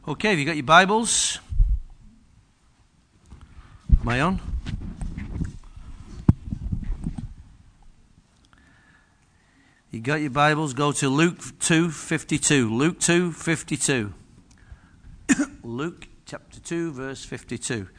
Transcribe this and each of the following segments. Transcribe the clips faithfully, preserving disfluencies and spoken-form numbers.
Okay, have you got your Bibles? Am I on? You got your Bibles? Go to Luke two fifty-two. Luke two fifty-two. Luke chapter two, verse fifty-two.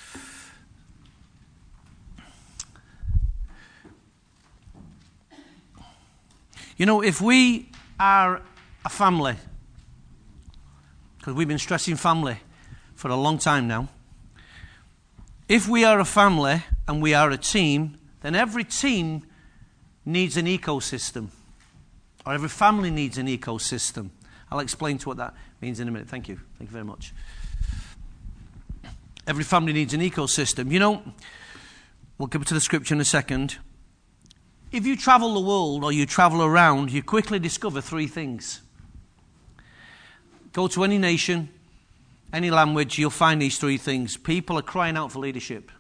You know, if we are a family, because we've been stressing family for a long time now, if we are a family and we are a team, then every team needs an ecosystem, or every family needs an ecosystem. I'll explain to what that means in a minute. Thank you. Thank you very much. Every family needs an ecosystem. You know, we'll come to the scripture in a second. If you travel the world or you travel around, you quickly discover three things. Go to any nation, any language, you'll find these three things. People are crying out for leadership.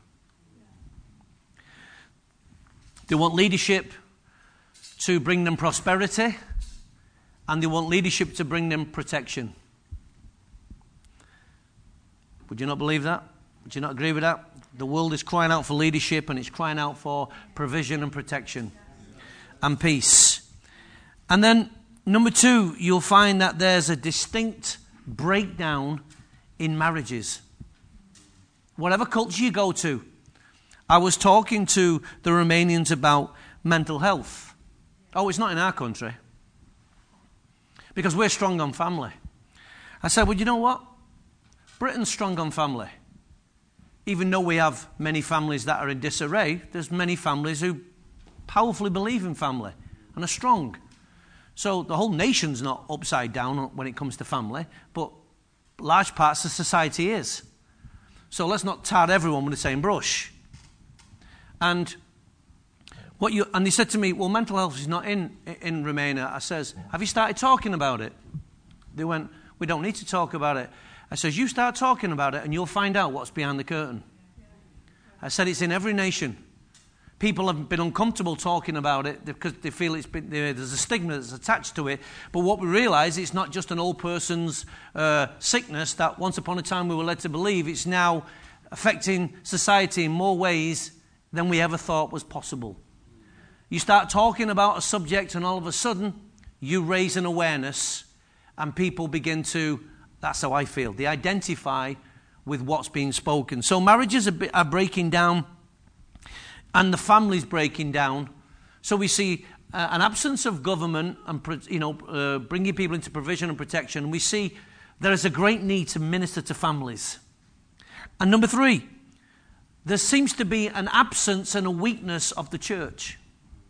They want leadership to bring them prosperity, and they want leadership to bring them protection. Would you not believe that? Would you not agree with that? The world is crying out for leadership, and it's crying out for provision and protection and peace. And then, number two, you'll find that there's a distinct breakdown in marriages. Whatever culture you go to, I was talking to the Romanians about mental health. Oh, it's not in our country, because we're strong on family. I said, well, you know what? Britain's strong on family. Even though we have many families that are in disarray, there's many families who powerfully believe in family and are strong. So the whole nation's not upside down when it comes to family, but large parts of society is. So let's not tar everyone with the same brush. And what you and they said to me, well, mental health is not in in Romania. I says, have you started talking about it? They went, we don't need to talk about it. I says, you start talking about it and you'll find out what's behind the curtain. I said, it's in every nation. People have been uncomfortable talking about it because they feel it's been, there's a stigma that's attached to it. But what we realise, it's not just an old person's uh, sickness that once upon a time we were led to believe. It's now affecting society in more ways than we ever thought was possible. You start talking about a subject and all of a sudden you raise an awareness and people begin to, that's how I feel, they identify with what's being spoken. So marriages are, are breaking down and the family's breaking down. So we see uh, an absence of government and, you know, uh, bringing people into provision and protection. We see there is a great need to minister to families. And number three, there seems to be an absence and a weakness of the church.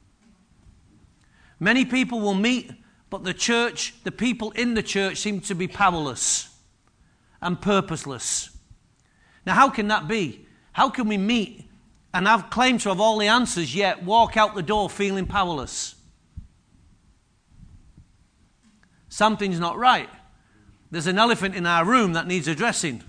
Many people will meet, but the church, the people in the church seem to be powerless and purposeless. Now, how can that be? How can we meet and have claim to have all the answers, yet walk out the door feeling powerless? Something's not right. There's an elephant in our room that needs addressing.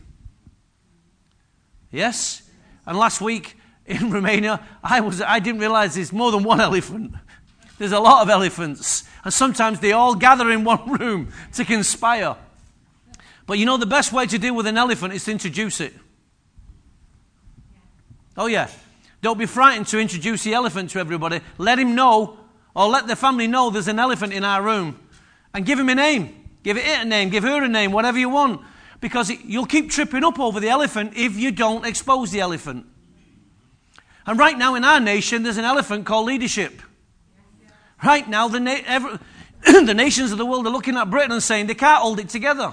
Yes? And last week in Romania, I was I didn't realize there's more than one elephant. There's a lot of elephants. And sometimes they all gather in one room to conspire. But you know the best way to deal with an elephant is to introduce it. Oh yeah. Don't be frightened to introduce the elephant to everybody. Let him know, or let the family know there's an elephant in our room. And give him a name. Give it a name. Give her a name. Whatever you want. Because it, you'll keep tripping up over the elephant if you don't expose the elephant. And right now in our nation, there's an elephant called leadership. Right now, the, na- every, the nations of the world are looking at Britain and saying they can't hold it together.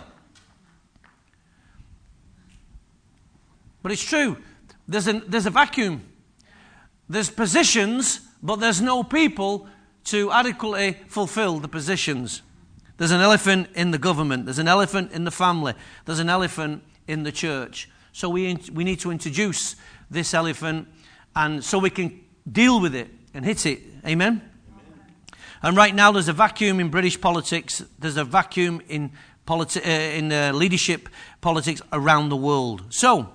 But it's true. There's a, there's a vacuum. There's positions, but there's no people to adequately fulfill the positions. There's an elephant in the government. There's an elephant in the family. There's an elephant in the church. So we we need to introduce this elephant, and so we can deal with it and hit it. Amen? And right now there's a vacuum in British politics. There's a vacuum in politi- uh, in uh, leadership politics around the world. So,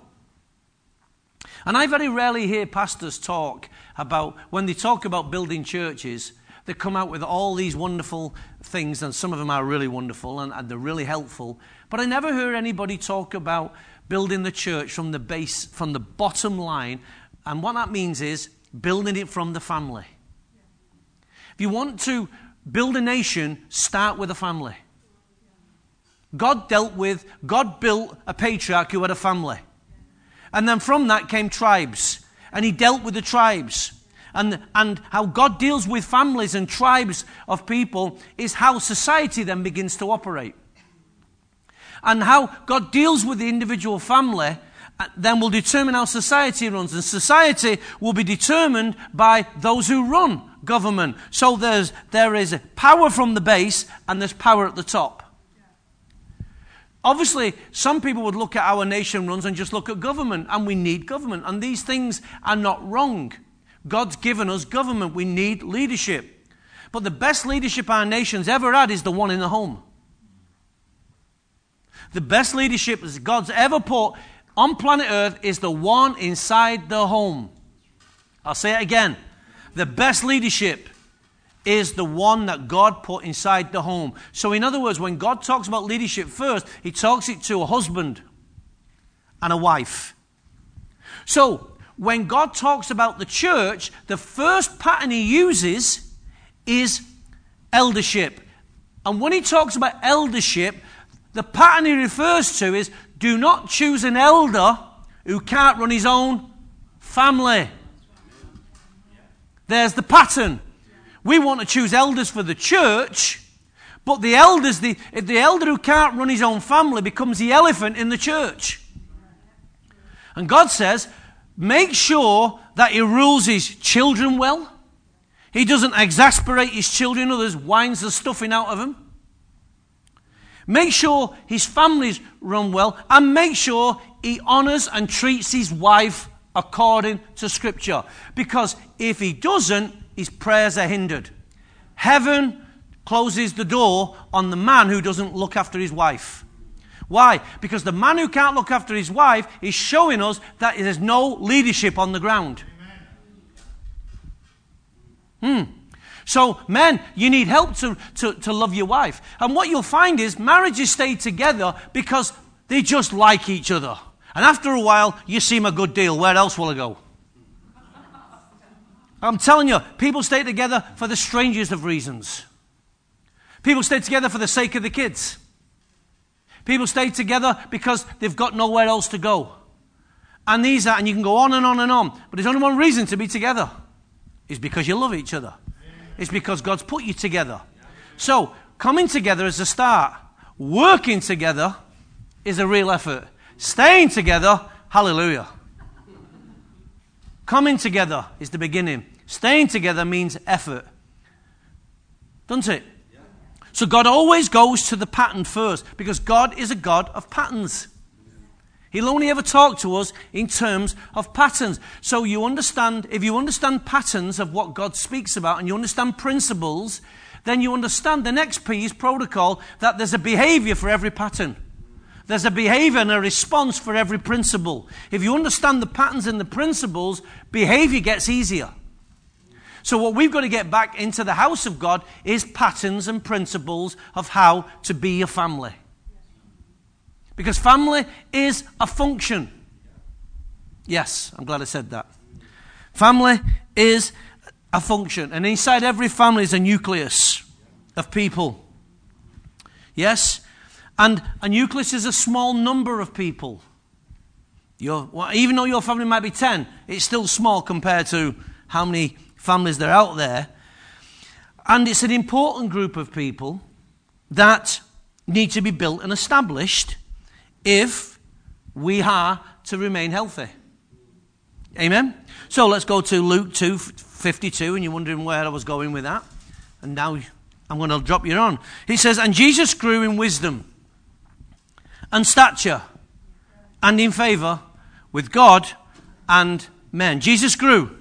and I very rarely hear pastors talk about, when they talk about building churches, They come out with all these wonderful things, and some of them are really wonderful, and, and they're really helpful. But I never heard anybody talk about building the church from the base, from the bottom line. And what that means is building it from the family. If you want to build a nation, start with a family. God dealt with, God built a patriarch who had a family. And then from that came tribes. And he dealt with the tribes. And, and how God deals with families and tribes of people is how society then begins to operate. And how God deals with the individual family then will determine how society runs. And society will be determined by those who run government. So there's, there is power from the base and there's power at the top. Obviously, some people would look at how our nation runs and just look at government, and we need government. And these things are not wrong. God's given us government. We need leadership. But the best leadership our nation's ever had is the one in the home. The best leadership that God's ever put on planet Earth is the one inside the home. I'll say it again. The best leadership is the one that God put inside the home. So in other words, when God talks about leadership first, he talks it to a husband and a wife. So when God talks about the church, the first pattern he uses is eldership. And when he talks about eldership, the pattern he refers to is, do not choose an elder who can't run his own family. There's the pattern. We want to choose elders for the church, but the elders, the, the elder who can't run his own family becomes the elephant in the church. And God says, make sure that he rules his children well. He doesn't exasperate his children, others whines the stuffing out of them. Make sure his family's run well, and make sure he honors and treats his wife according to Scripture. Because if he doesn't, his prayers are hindered. Heaven closes the door on the man who doesn't look after his wife. Why? Because the man who can't look after his wife is showing us that there's no leadership on the ground. Hmm. So, men, you need help to, to, to love your wife. And what you'll find is marriages stay together because they just like each other. And after a while, you seem a good deal. Where else will I go? I'm telling you, people stay together for the strangest of reasons. People stay together for the sake of the kids. People stay together because they've got nowhere else to go. And these are, and you can go on and on and on. But there's only one reason to be together. It's because you love each other. It's because God's put you together. So, coming together is a start. Working together is a real effort. Staying together, hallelujah. Coming together is the beginning. Staying together means effort. Doesn't it? Yeah. So God always goes to the pattern first, because God is a God of patterns. He'll only ever talk to us in terms of patterns. So you understand, if you understand patterns of what God speaks about and you understand principles, then you understand the next P is protocol, that there's a behavior for every pattern. There's a behavior and a response for every principle. If you understand the patterns and the principles, behavior gets easier. So what we've got to get back into the house of God is patterns and principles of how to be a family. Because family is a function. Yes, I'm glad I said that. Family is a function. And inside every family is a nucleus of people. Yes? And a nucleus is a small number of people. Your, well, even though your family might be ten, it's still small compared to how many families there are out there. And it's an important group of people that need to be built and established if we are to remain healthy. Amen? So let's go to Luke two fifty-two, and you're wondering where I was going with that. And now I'm going to drop you on. He says, and Jesus grew in wisdom and stature and in favor with God and men. Jesus grew.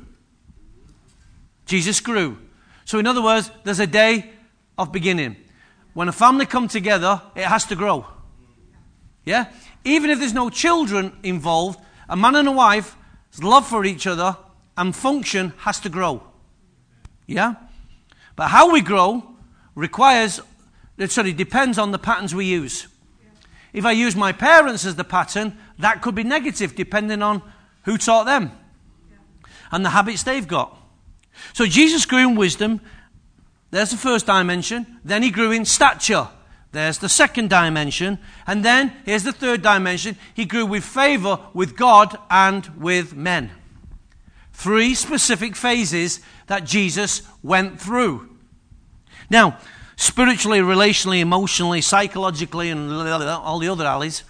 Jesus grew. So in other words, there's a day of beginning. When a family come together, it has to grow. Yeah? Even if there's no children involved, a man and a wife's love for each other and function has to grow. Yeah? But how we grow requires, sorry, depends on the patterns we use. If I use my parents as the pattern, that could be negative depending on who taught them and the habits they've got. So Jesus grew in wisdom. There's the first dimension. Then he grew in stature. There's the second dimension. And then here's the third dimension. He grew with favor with God and with men. Three specific phases that Jesus went through. Now, spiritually, relationally, emotionally, psychologically, and all the other alleys,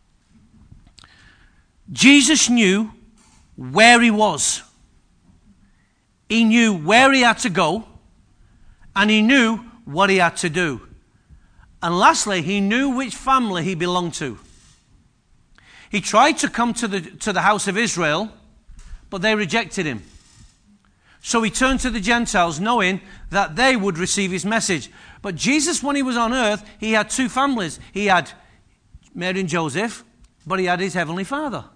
Jesus knew where he was. He knew where he had to go, and he knew what he had to do. And lastly, he knew which family he belonged to. He tried to come to the, to the house of Israel, but they rejected him. So he turned to the Gentiles, knowing that they would receive his message. But Jesus, when he was on earth, he had two families. He had Mary and Joseph, but he had his heavenly Father.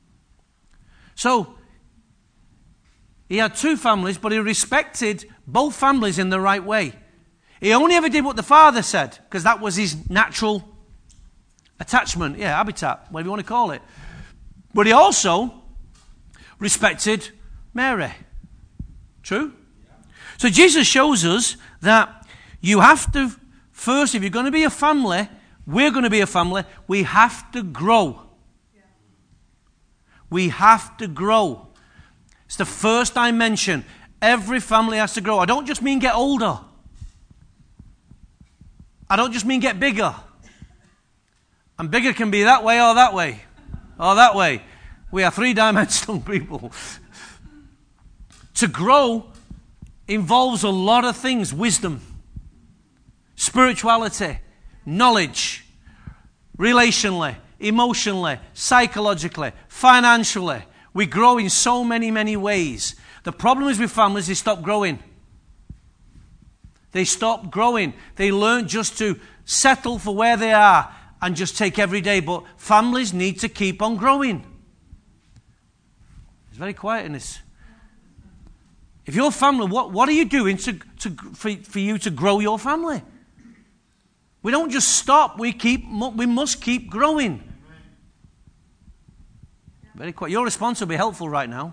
So he had two families, but he respected both families in the right way. He only ever did what the Father said, because that was his natural attachment, yeah, habitat, whatever you want to call it. But he also respected Mary. True? So Jesus shows us that you have to, first, if you're going to be a family, we're going to be a family, we have to grow. We have to grow. It's the first dimension. Every family has to grow. I don't just mean get older. I don't just mean get bigger. And bigger can be that way or that way. Or that way. We are three-dimensional people. To grow involves a lot of things. Wisdom, spirituality, knowledge, relationally, emotionally, psychologically, financially. We grow in so many, many ways. The problem is with families, they stop growing. They stop growing. They learn just to settle for where they are and just take every day. But families need to keep on growing. It's very quiet in this. If your family, what, what are you doing to, to, for, for you to grow your family? We don't just stop. We keep. We must keep growing. Very quiet. Your response will be helpful right now.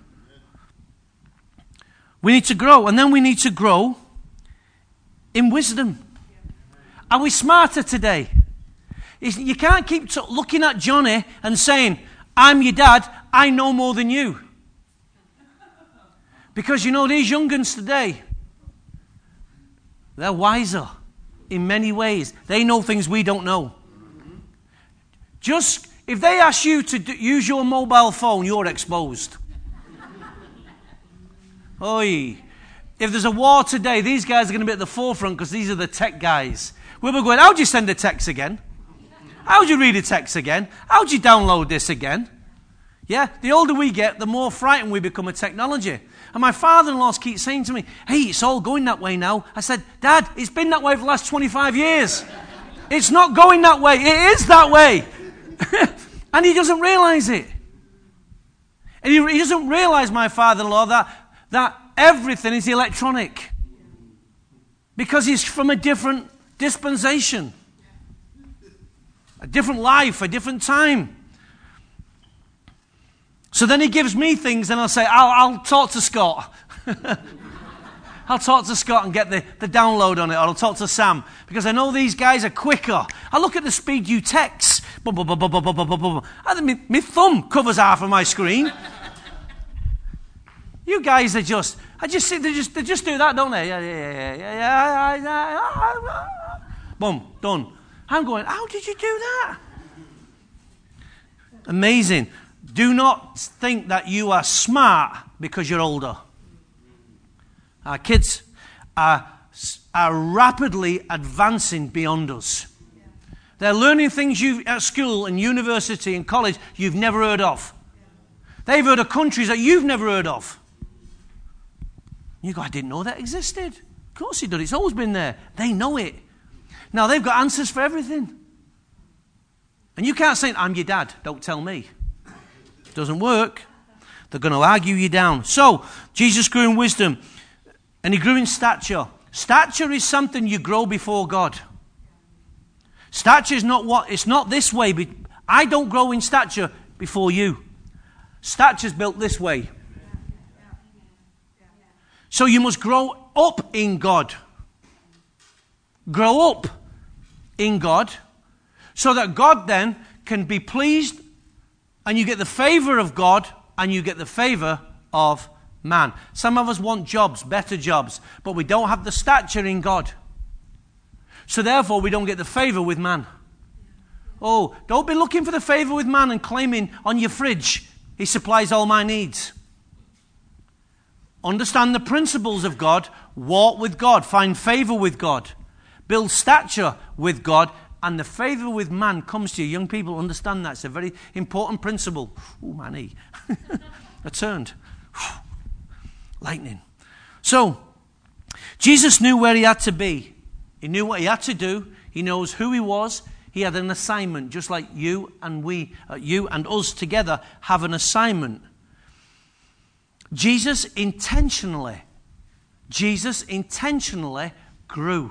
We need to grow, and then we need to grow in wisdom. Are we smarter today? You can't keep t- looking at Johnny and saying, I'm your dad, I know more than you. Because you know, these young uns today, they're wiser in many ways. They know things we don't know. Just, if they ask you to do, use your mobile phone, you're exposed. Oi. If there's a war today, these guys are going to be at the forefront because these are the tech guys. We'll be going, how'd you send a text again? How'd you read a text again? How'd you download this again? Yeah, the older we get, the more frightened we become of technology. And my father-in-law keeps saying to me, hey, it's all going that way now. I said, Dad, it's been that way for the last twenty-five years. It's not going that way. It is that way. And he doesn't realize it. And he, he doesn't realize, my father-in-law, that, that everything is electronic. Because he's from a different dispensation. A different life, a different time. So then he gives me things and I'll say, I'll, I'll talk to Scott. I'll talk to Scott and get the, the download on it, or I'll talk to Sam. Because I know these guys are quicker. I look at the speed you text. Bum, bum, bum, bum, bum, bum, bum, bum. I think my, my thumb covers half of my screen. You guys are just, I just see, they just, they just do that, don't they? Yeah, yeah, yeah, yeah, yeah, yeah. Boom, done. I'm going, how did you do that? Amazing. Do not think that you are smart because you're older. Our kids are, are rapidly advancing beyond us. They're learning things you at school and university and college you've never heard of. They've heard of countries that you've never heard of. You go, I didn't know that existed. Of course it does. It's always been there. They know it. Now they've got answers for everything. And you can't say, I'm your dad, don't tell me. It doesn't work. They're going to argue you down. So, Jesus grew in wisdom and he grew in stature. Stature is something you grow before God. Stature is not what, it's not this way. But I don't grow in stature before you. Stature's built this way. So you must grow up in God. Grow up in God so that God then can be pleased and you get the favor of God and you get the favor of man. Some of us want jobs, better jobs, but we don't have the stature in God. So therefore we don't get the favor with man. Oh, don't be looking for the favor with man and claiming on your fridge, he supplies all my needs. Understand the principles of God, walk with God, find favor with God, build stature with God, and the favor with man comes to you. Young people, understand that. It's a very important principle. Oh, my knee. I turned. Lightning. So, Jesus knew where he had to be. He knew what he had to do. He knows who he was. He had an assignment, just like you and we, uh, you and us together have an assignment. Jesus intentionally, Jesus intentionally grew.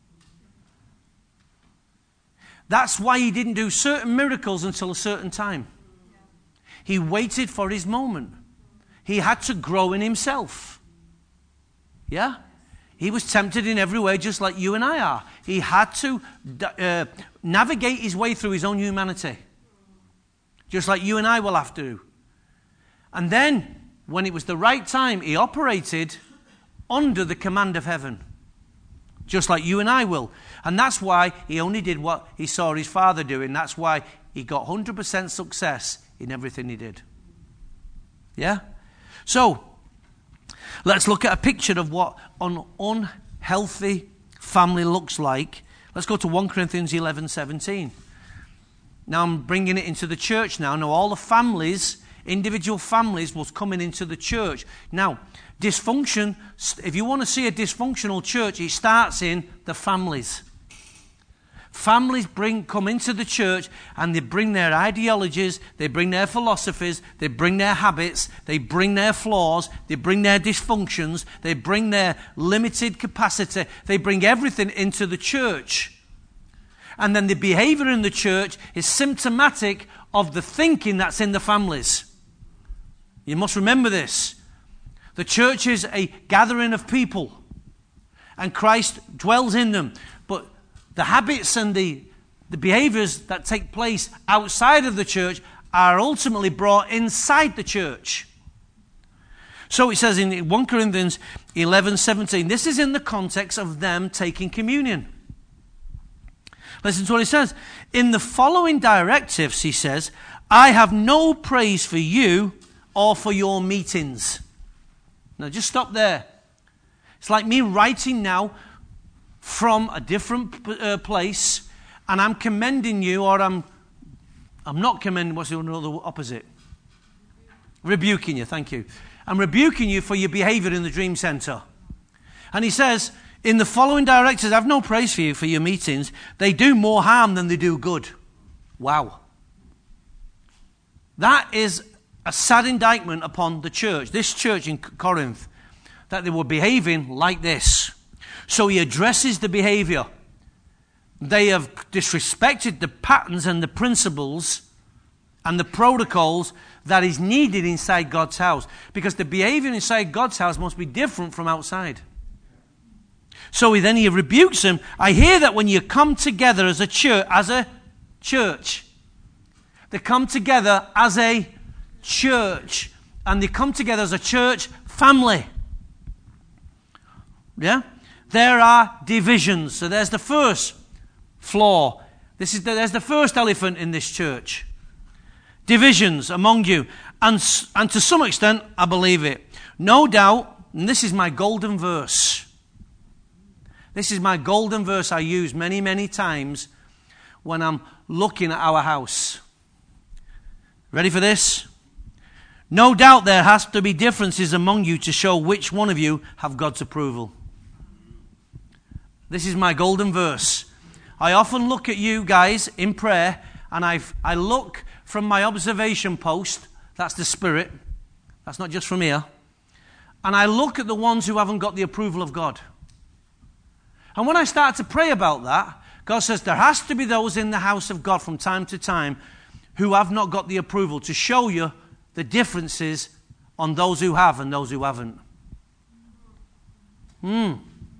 That's why he didn't do certain miracles until a certain time. He waited for his moment. He had to grow in himself. Yeah? He was tempted in every way just like you and I are. He had to uh, navigate his way through his own humanity. Just like you and I will have to. And then, when it was the right time, he operated under the command of heaven. Just like you and I will. And that's why he only did what he saw his father doing. That's why he got one hundred percent success in everything he did. Yeah? So, let's look at a picture of what an unhealthy family looks like. Let's go to First Corinthians eleven seventeen. Now I'm bringing it into the church now. Now all the families, individual families was coming into the church. Now, dysfunction, if you want to see a dysfunctional church, it starts in the families. Families bring come into the church and they bring their ideologies, they bring their philosophies, they bring their habits, they bring their flaws, they bring their dysfunctions, they bring their limited capacity, they bring everything into the church. And then the behavior in the church is symptomatic of the thinking that's in the families. You must remember this. The church is a gathering of people and Christ dwells in them. But the habits and the, the behaviors that take place outside of the church are ultimately brought inside the church. So it says in First Corinthians eleven seventeen, this is in the context of them taking communion. Listen to what he says. In the following directives, he says, I have no praise for you or for your meetings. Now just stop there. It's like me writing now from a different uh, place, and I'm commending you, or I'm I'm not commending, what's the other opposite? Rebuking you, thank you. I'm rebuking you for your behavior in the dream center. And he says, in the following directives, I have no praise for you for your meetings. They do more harm than they do good. Wow. That is a sad indictment upon the church, this church in Corinth, that they were behaving like this. So he addresses the behavior. They have disrespected the patterns and the principles and the protocols that is needed inside God's house. Because the behavior inside God's house must be different from outside. So he, then he rebukes them. I hear that when you come together as a church, as a church, they come together as a church. And they come together as a church family. Yeah? There are divisions. So there's the first flaw. This is the, there's the first elephant in this church. Divisions among you. And, and to some extent, I believe it. No doubt, and this is my golden verse. This is my golden verse I use many, many times when I'm looking at our house. Ready for this? No doubt there has to be differences among you to show which one of you have God's approval. This is my golden verse. I often look at you guys in prayer, and I I look from my observation post. That's the Spirit. That's not just from here. And I look at the ones who haven't got the approval of God. And when I start to pray about that, God says there has to be those in the house of God from time to time who have not got the approval, to show you the differences on those who have and those who haven't. Hmm.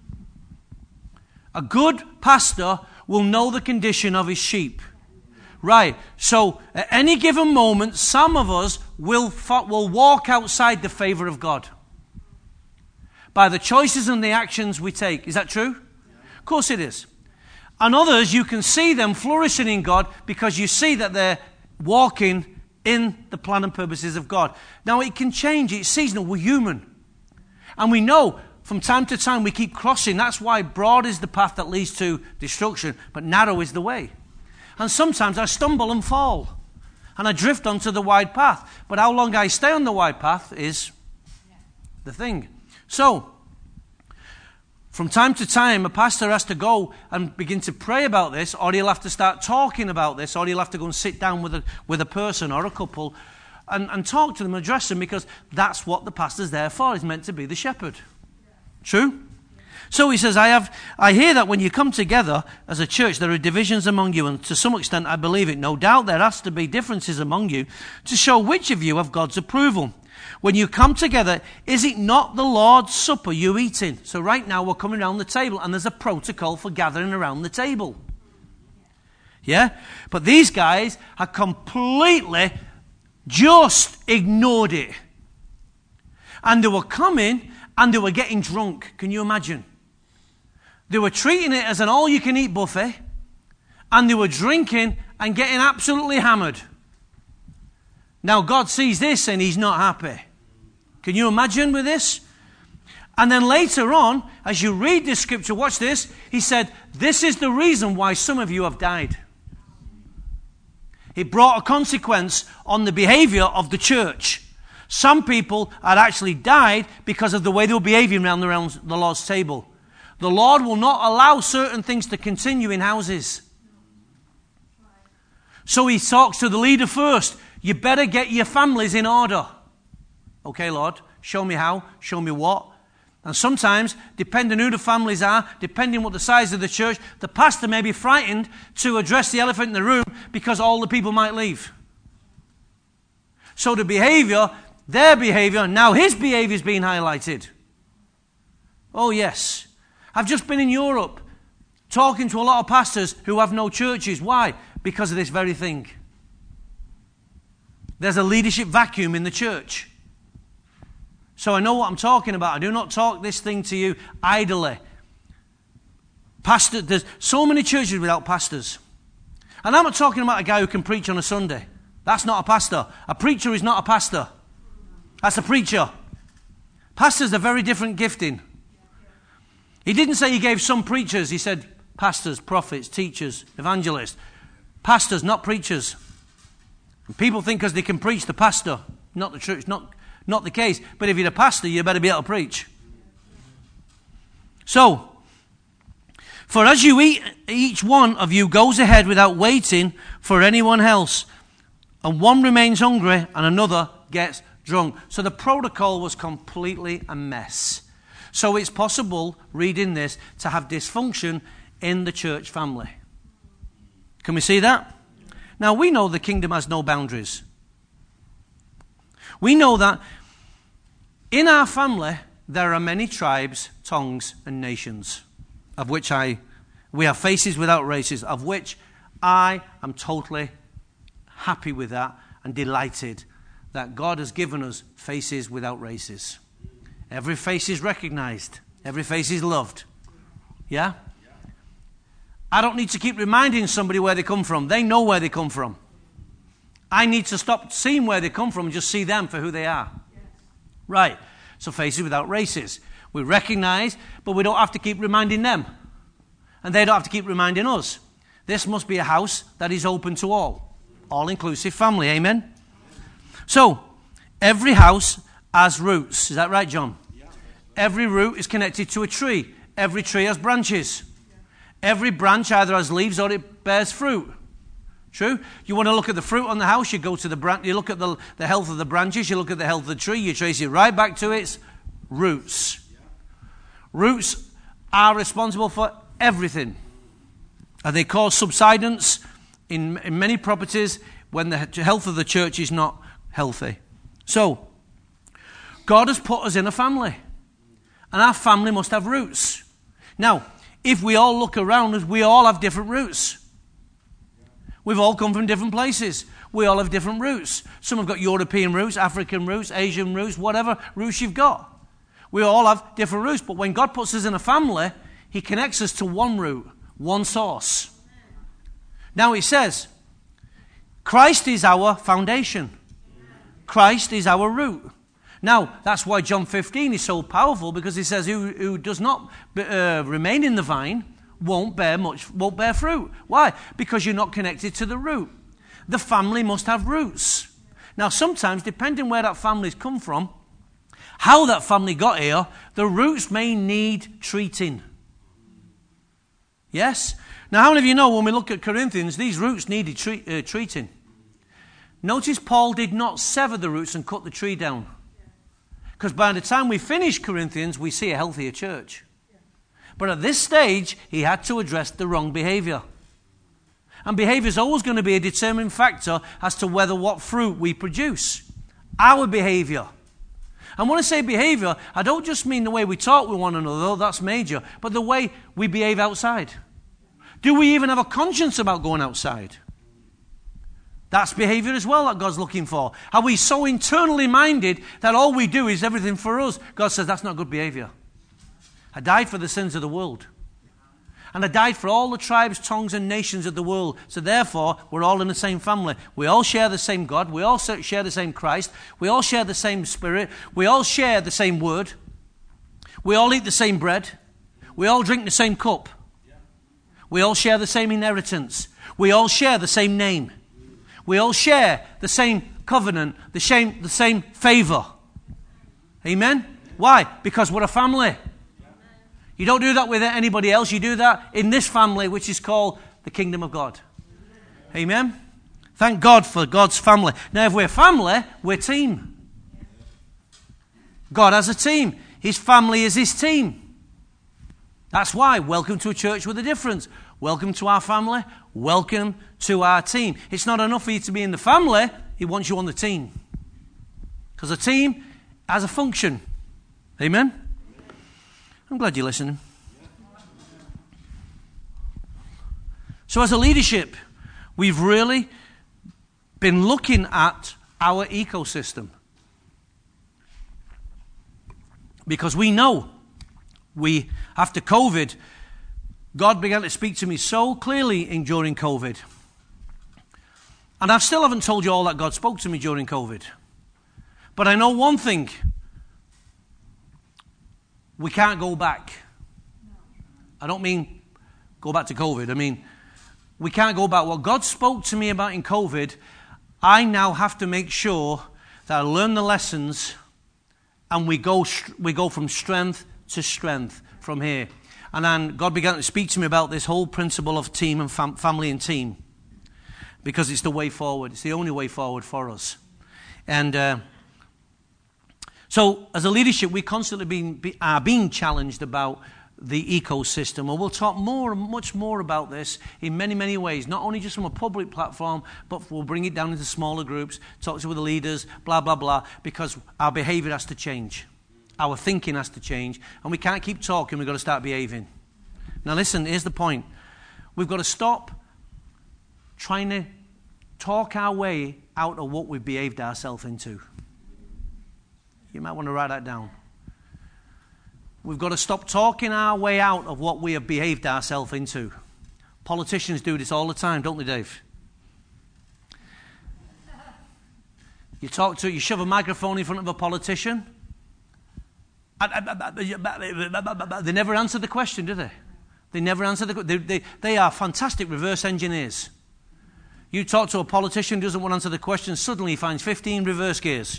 A good pastor will know the condition of his sheep. Right, so at any given moment, some of us will, will walk outside the favor of God by the choices and the actions we take. Is that true? Of course it is. And others, you can see them flourishing in God because you see that they're walking in the plan and purposes of God. Now, it can change. It's seasonal. We're human. And we know from time to time we keep crossing. That's why broad is the path that leads to destruction, but narrow is the way. And sometimes I stumble and fall, and I drift onto the wide path. But how long I stay on the wide path is the thing. So, from time to time, a pastor has to go and begin to pray about this, or he'll have to start talking about this, or he'll have to go and sit down with a, with a person or a couple and, and talk to them, address them, because that's what the pastor's there for. He's meant to be the shepherd. True? So he says, I have, I hear that when you come together as a church, there are divisions among you, and to some extent I believe it. No doubt there has to be differences among you to show which of you have God's approval. When you come together, is it not the Lord's Supper you eat in? So right now we're coming around the table, and there's a protocol for gathering around the table. Yeah? But these guys have completely just ignored it. And they were coming, and they were getting drunk. Can you imagine? They were treating it as an all-you-can-eat buffet, and they were drinking and getting absolutely hammered. Now, God sees this, and he's not happy. Can you imagine with this? And then later on, as you read this scripture, watch this, he said, this is the reason why some of you have died. It brought a consequence on the behavior of the church. Some people had actually died because of the way they were behaving around the Lord's table. The Lord will not allow certain things to continue in houses. So he talks to the leader first. You better get your families in order. Okay, Lord, show me how, show me what. And sometimes, depending who the families are, depending what the size of the church, the pastor may be frightened to address the elephant in the room because all the people might leave. So the behavior, their behavior, now his behavior is being highlighted. Oh yes. I've just been in Europe talking to a lot of pastors who have no churches. Why? Because of this very thing. There's a leadership vacuum in the church. So I know what I'm talking about. I do not talk this thing to you idly. Pastor, there's so many churches without pastors. And I'm not talking about a guy who can preach on a Sunday. That's not a pastor. A preacher is not a pastor. That's a preacher. Pastors are very different gifting. He didn't say he gave some preachers. He said pastors, prophets, teachers, evangelists. Pastors, not preachers. And people think because they can preach, the pastor. Not the truth. Not, not the case. But if you're a pastor, you better be able to preach. So, for as you eat, each one of you goes ahead without waiting for anyone else. And one remains hungry and another gets drunk. So the protocol was completely a mess. So it's possible, reading this, to have dysfunction in the church family. Can we see that? Now, we know the kingdom has no boundaries. We know that in our family, there are many tribes, tongues, and nations, of which I, we have faces without races, of which I am totally happy with that and delighted that God has given us faces without races. Every face is recognized. Every face is loved. Yeah? I don't need to keep reminding somebody where they come from. They know where they come from. I need to stop seeing where they come from and just see them for who they are. Right. So faces without races. We recognize, but we don't have to keep reminding them. And they don't have to keep reminding us. This must be a house that is open to all. All-inclusive family. Amen? So, every house has roots. Is that right, John? Yeah. Every root is connected to a tree. Every tree has branches. Every branch either has leaves or it bears fruit. True? You want to look at the fruit on the house, you go to the branch, you look at the, the health of the branches, you look at the health of the tree, you trace it right back to its roots. Yeah. Roots are responsible for everything. And they cause subsidence in, in many properties when the health of the church is not healthy. So, God has put us in a family. And our family must have roots. Now, if we all look around us, we all have different roots. We've all come from different places. We all have different roots. Some have got European roots, African roots, Asian roots, whatever roots you've got. We all have different roots. But when God puts us in a family, he connects us to one root, one source. Now it says, Christ is our foundation. Christ is our root. Now, that's why John fifteen is so powerful, because he says, who, who does not uh, remain in the vine won't bear much, won't bear fruit. Why? Because you're not connected to the root. The family must have roots. Now, sometimes, depending where that family's come from, how that family got here, the roots may need treating. Yes? Now, how many of you know when we look at Corinthians, these roots needed treat, uh, treating? Notice Paul did not sever the roots and cut the tree down. Because by the time we finish Corinthians, we see a healthier church. But at this stage, he had to address the wrong behavior. And behavior is always going to be a determining factor as to whether what fruit we produce. Our behavior. And when I say behavior, I don't just mean the way we talk with one another, though that's major, but the way we behave outside. Do we even have a conscience about going outside? That's behavior as well that God's looking for. Are we so internally minded that all we do is everything for us? God says that's not good behavior. I died for the sins of the world. And I died for all the tribes, tongues, and nations of the world. So therefore, we're all in the same family. We all share the same God. We all share the same Christ. We all share the same Spirit. We all share the same Word. We all eat the same bread. We all drink the same cup. We all share the same inheritance. We all share the same name. We all share the same covenant, the same, the same favor. Amen? Why? Because we're a family. You don't do that with anybody else. You do that in this family, which is called the kingdom of God. Amen? Thank God for God's family. Now, if we're family, we're team. God has a team. His family is his team. That's why, welcome to a church with a difference. Welcome to our family. Welcome to our team. It's not enough for you to be in the family. He wants you on the team. Because a team has a function. Amen? I'm glad you're listening. So as a leadership, we've really been looking at our ecosystem. Because we know, we after COVID, God began to speak to me so clearly in, during COVID. And I still haven't told you all that God spoke to me during COVID. But I know one thing. We can't go back. I don't mean go back to COVID. I mean, we can't go back. What God spoke to me about in COVID, I now have to make sure that I learn the lessons and we go we go from strength to strength from here. And then God began to speak to me about this whole principle of team and fam- family and team. Because it's the way forward. It's the only way forward for us. And uh, so as a leadership, we constantly being, be, are being challenged about the ecosystem. And we'll talk more, much more about this in many, many ways. Not only just from a public platform, but we'll bring it down into smaller groups, talk to the leaders, blah, blah, blah. Because our behavior has to change. Our thinking has to change. And we can't keep talking. We've got to start behaving. Now listen, here's the point. We've got to stop trying to talk our way out of what we've behaved ourselves into. You might want to write that down. We've got to stop talking our way out of what we have behaved ourselves into. Politicians do this all the time, don't they, Dave? You talk to, you shove a microphone in front of a politician. They never answer the question, do they? They never answer the question. They, they, they are fantastic reverse engineers. You talk to a politician who doesn't want to answer the question, suddenly he finds fifteen reverse gears.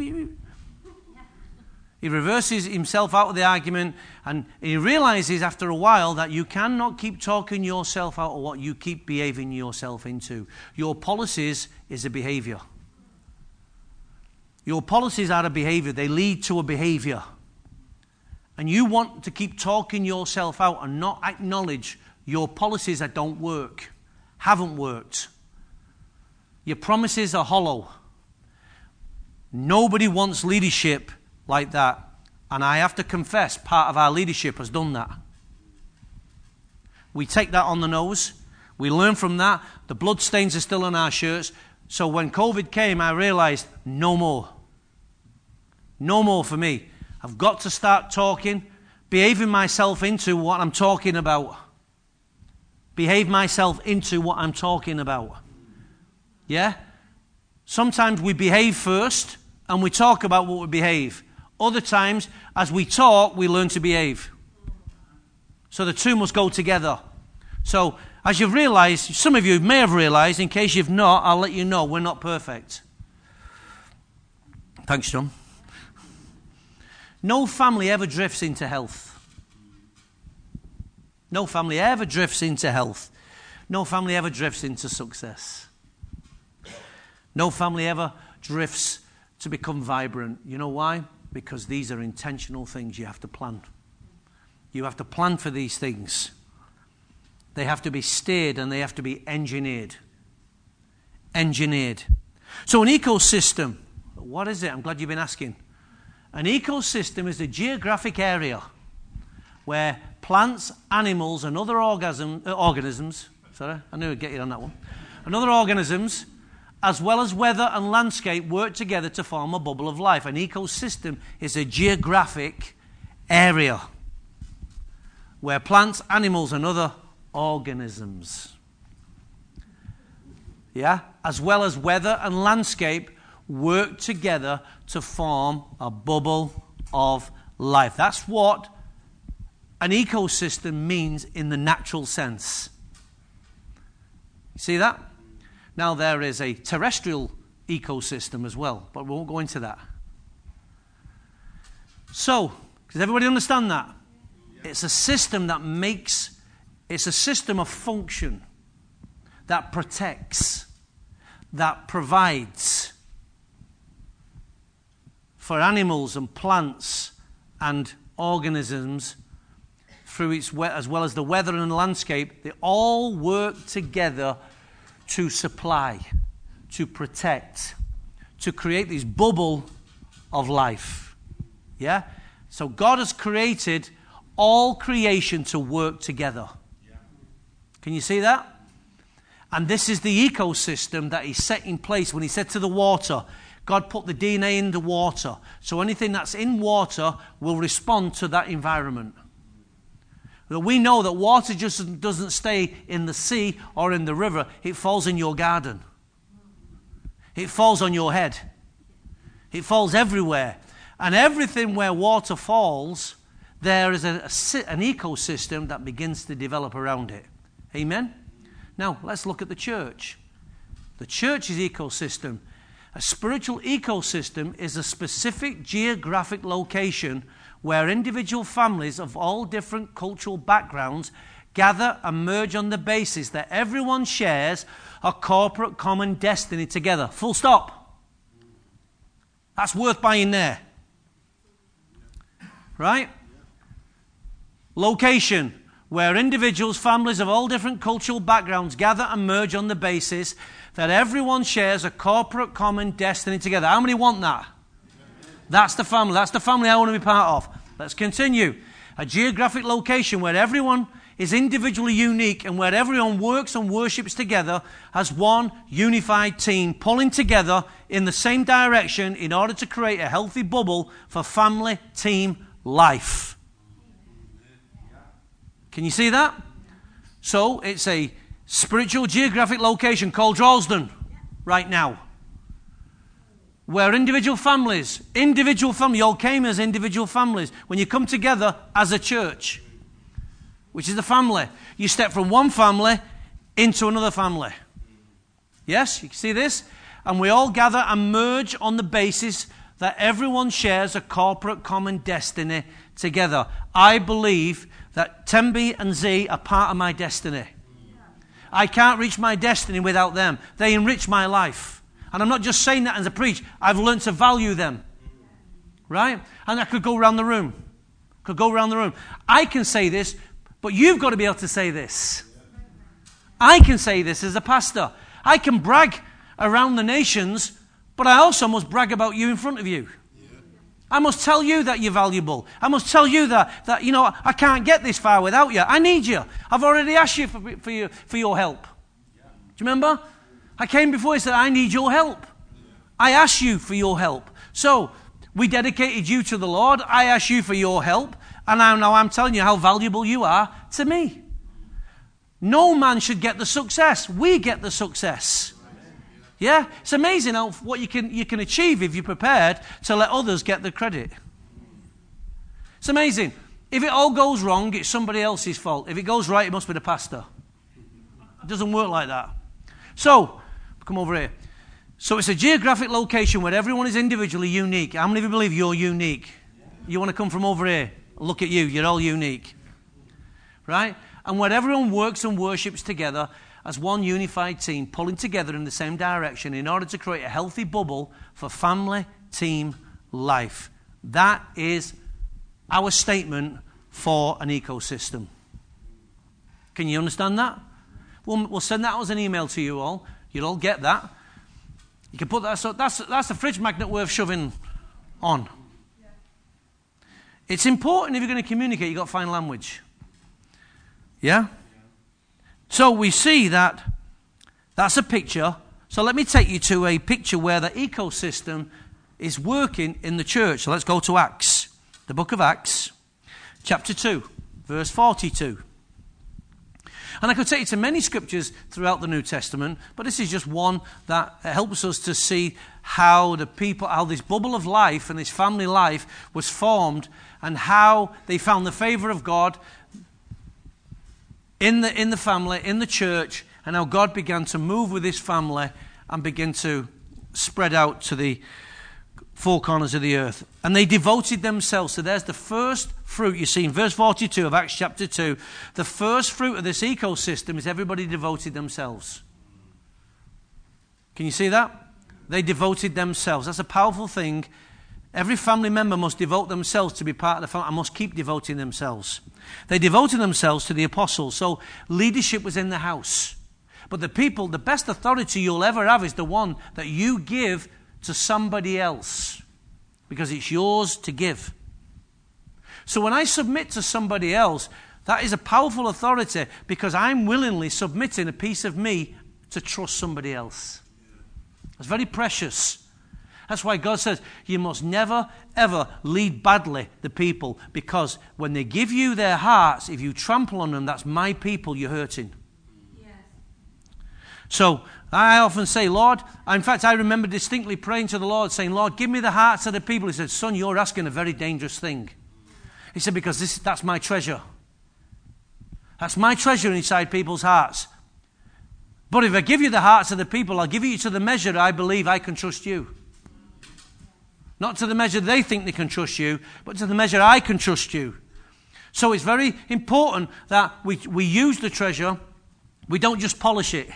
He reverses himself out of the argument, and he realizes after a while that you cannot keep talking yourself out of what you keep behaving yourself into. Your policies is a behavior. Your policies are a behavior. They lead to a behavior. and you want to keep talking yourself out and not acknowledge your policies that don't work, haven't worked, your promises are hollow. Nobody wants leadership like that. And I have to confess, part of our leadership has done that. We take that on the nose. We learn from that. The blood stains are still on our shirts. So when COVID came, I realized no more. No more for me. I've got to start talking, behaving myself into what I'm talking about. Behave myself into what I'm talking about. Yeah? Sometimes we behave first and we talk about what we behave. Other times, as we talk, we learn to behave. So the two must go together. So, as you've realized, some of you may have realized, in case you've not, I'll let you know, we're not perfect. Thanks, John. No family ever drifts into health. No family ever drifts into health. No family ever drifts into success. No family ever drifts to become vibrant. You know why? Because these are intentional things you have to plan. You have to plan for these things. They have to be steered and they have to be engineered. Engineered. So an ecosystem, what is it? I'm glad you've been asking. An ecosystem is a geographic area where plants, animals, and other orgasm, uh, organisms, sorry, I knew I'd get you on that one, and other organisms, as well as weather and landscape, work together to form a bubble of life. An ecosystem is a geographic area where plants, animals, and other organisms, yeah, as well as weather and landscape, work together to form a bubble of life. That's what an ecosystem means in the natural sense. See that? Now there is a terrestrial ecosystem as well, but we won't go into that. So, does everybody understand that? It's a system that makes, it's a system of function that protects, that provides for animals and plants and organisms through its we- as well as the weather and landscape. They all work together to supply, to protect, to create this bubble of life. Yeah? So God has created all creation to work together. Can you see that? And this is the ecosystem that He set in place when He said to the water, God put the D N A in the water. So anything that's in water will respond to that environment. We know that water just doesn't stay in the sea or in the river. It falls in your garden. It falls on your head. It falls everywhere. And everything where water falls, there is a, a, an ecosystem that begins to develop around it. Amen? Now, let's look at the church. The church's ecosystem. A spiritual ecosystem is a specific geographic location where individual families of all different cultural backgrounds gather and merge on the basis that everyone shares a corporate common destiny together. Full stop. That's worth buying there. Right? Location, where individuals, families of all different cultural backgrounds gather and merge on the basis that everyone shares a corporate common destiny together. How many want that? That's the family. That's the family I want to be part of. Let's continue. A geographic location where everyone is individually unique and where everyone works and worships together as one unified team, pulling together in the same direction in order to create a healthy bubble for family team life. Can you see that? So it's a spiritual geographic location called Droylsden right now, where individual families, individual families, you all came as individual families. When you come together as a church, which is the family, you step from one family into another family. Yes, you can see this? And we all gather and merge on the basis that everyone shares a corporate common destiny together. I believe that Tembi and Z are part of my destiny. I can't reach my destiny without them. They enrich my life. And I'm not just saying that as a preach. I've learned to value them. Right? And I could go around the room. Could go around the room. I can say this, but you've got to be able to say this. I can say this as a pastor. I can brag around the nations, but I also must brag about you in front of you. I must tell you that you're valuable. I must tell you that, that you know, I can't get this far without you. I need you. I've already asked you for, for, you, for your help. Do you remember? I came before and said, I need your help. I asked you for your help. So, we dedicated you to the Lord. I asked you for your help. And now, now I'm telling you how valuable you are to me. No man should get the success. We get the success. Yeah? It's amazing how what you can, you can achieve if you're prepared to let others get the credit. It's amazing. If it all goes wrong, it's somebody else's fault. If it goes right, it must be the pastor. It doesn't work like that. So, come over here. So it's a geographic location where everyone is individually unique. How many of you believe you're unique? You want to come from over here? Look at you. You're all unique. Right? And where everyone works and worships together as one unified team, pulling together in the same direction in order to create a healthy bubble for family, team, life. That is our statement for an ecosystem. Can you understand that? We'll, we'll send that as an email to you all. You'll all get that. You can put that, so that's, that's a fridge magnet worth shoving on. It's important if you're going to communicate, you've got to find language. Yeah? So we see that that's a picture. So let me take you to a picture where the ecosystem is working in the church. So let's go to Acts, the book of Acts, chapter two, verse forty-two. And I could take you to many scriptures throughout the New Testament, but this is just one that helps us to see how the people, how this bubble of life and this family life was formed and how they found the favor of God in the, in the family, in the church, and how God began to move with his family and begin to spread out to the four corners of the earth. And they devoted themselves. So there's the first fruit you see in verse forty-two of Acts chapter two. The first fruit of this ecosystem is everybody devoted themselves. Can you see that? They devoted themselves. That's a powerful thing. Every family member must devote themselves to be part of the family and must keep devoting themselves. They devoted themselves to the apostles. So leadership was in the house. But the people, the best authority you'll ever have is the one that you give to somebody else, because it's yours to give. So when I submit to somebody else, that is a powerful authority because I'm willingly submitting a piece of me to trust somebody else. It's very precious. That's why God says you must never, ever lead badly the people, because when they give you their hearts, if you trample on them, that's my people you're hurting. Yes. So I often say, Lord, in fact, I remember distinctly praying to the Lord, saying, Lord, give me the hearts of the people. He said, son, you're asking a very dangerous thing. He said, because this, that's my treasure. That's my treasure inside people's hearts. But if I give you the hearts of the people, I'll give you to the measure I believe I can trust you. Not to the measure they think they can trust you, but to the measure I can trust you. So it's very important that we, we use the treasure. We don't just polish it.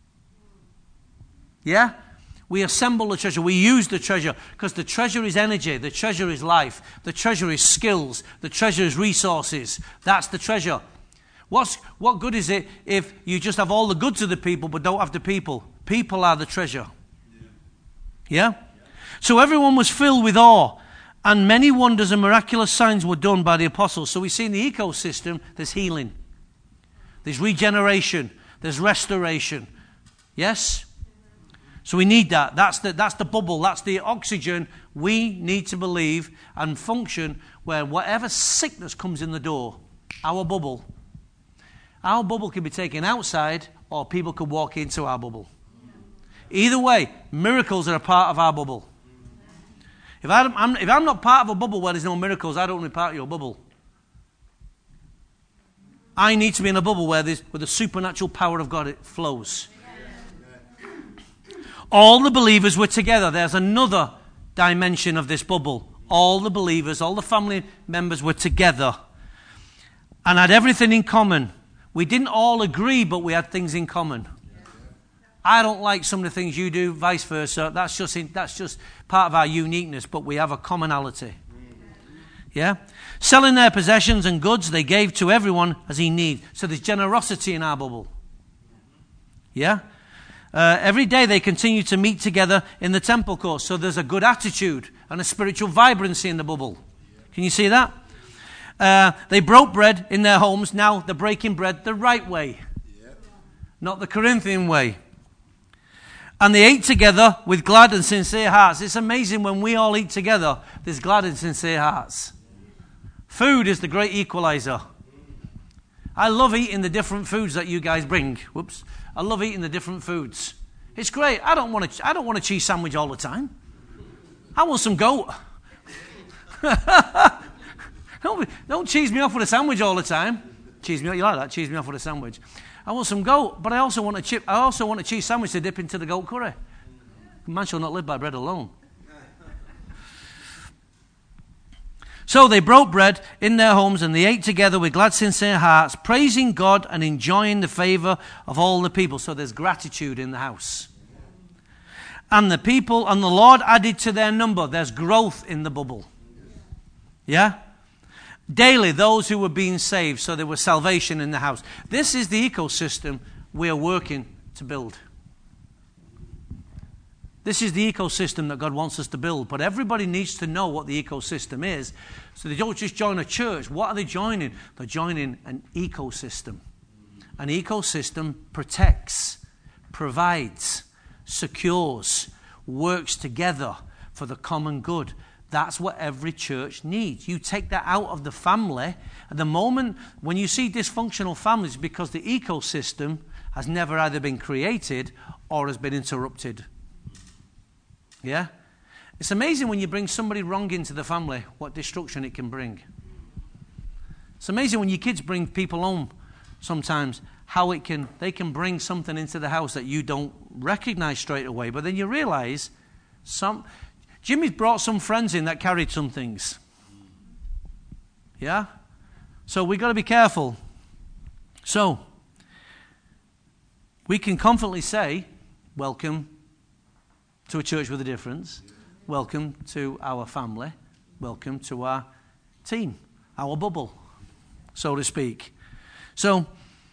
Yeah? We assemble the treasure. We use the treasure because the treasure is energy. The treasure is life. The treasure is skills. The treasure is resources. That's the treasure. What's, what good is it if you just have all the goods of the people but don't have the people? People are the treasure. Yeah? So everyone was filled with awe, and many wonders and miraculous signs were done by the apostles. So we see in the ecosystem, there's healing. There's regeneration. There's restoration. Yes? So we need that. That's the, that's the bubble. That's the oxygen we need to believe and function where whatever sickness comes in the door, our bubble, our bubble can be taken outside or people can walk into our bubble. Either way, miracles are a part of our bubble. If, I I'm, if I'm not part of a bubble where there's no miracles, I don't want to be part of your bubble. I need to be in a bubble where, where the supernatural power of God it flows. All the believers were together. There's another dimension of this bubble. All the believers, all the family members were together and had everything in common. We didn't all agree, but we had things in common. I don't like some of the things you do, vice versa. That's just in, that's just part of our uniqueness, but we have a commonality. Yeah? Selling their possessions and goods, they gave to everyone as he needed. So there's generosity in our bubble. Yeah? Uh, every day they continue to meet together in the temple courts. So there's a good attitude and a spiritual vibrancy in the bubble. Can you see that? Uh, they broke bread in their homes. Now they're breaking bread the right way. Yep. Not the Corinthian way. And they ate together with glad and sincere hearts. It's amazing when we all eat together, there's glad and sincere hearts. Food is the great equalizer. I love eating the different foods that you guys bring. Whoops. I love eating the different foods. It's great. I don't want a, I don't want a cheese sandwich all the time. I want some goat. don't, don't cheese me off with a sandwich all the time. Cheese me off, you like that? Cheese me off with a sandwich. I want some goat, but I also want a chip. I also want a cheese sandwich to dip into the goat curry. Man shall not live by bread alone. So they broke bread in their homes and they ate together with glad, sincere hearts, praising God and enjoying the favor of all the people. So there's gratitude in the house. And the people and the Lord added to their number. There's growth in the bubble. Yeah? Daily, those who were being saved, so there was salvation in the house. This is the ecosystem we are working to build. This is the ecosystem that God wants us to build. But everybody needs to know what the ecosystem is. So they don't just join a church. What are they joining? They're joining an ecosystem. An ecosystem protects, provides, secures, works together for the common good. That's what every church needs. You take that out of the family. At the moment when you see dysfunctional families, because the ecosystem has never either been created or has been interrupted. Yeah? It's amazing when you bring somebody wrong into the family, what destruction it can bring. It's amazing when your kids bring people home sometimes, how it can they can bring something into the house that you don't recognize straight away. But then you realize some Jimmy's brought some friends in that carried some things. Yeah? So we've got to be careful. So, we can confidently say, welcome to a church with a difference. Welcome to our family. Welcome to our team, our bubble, so to speak. So,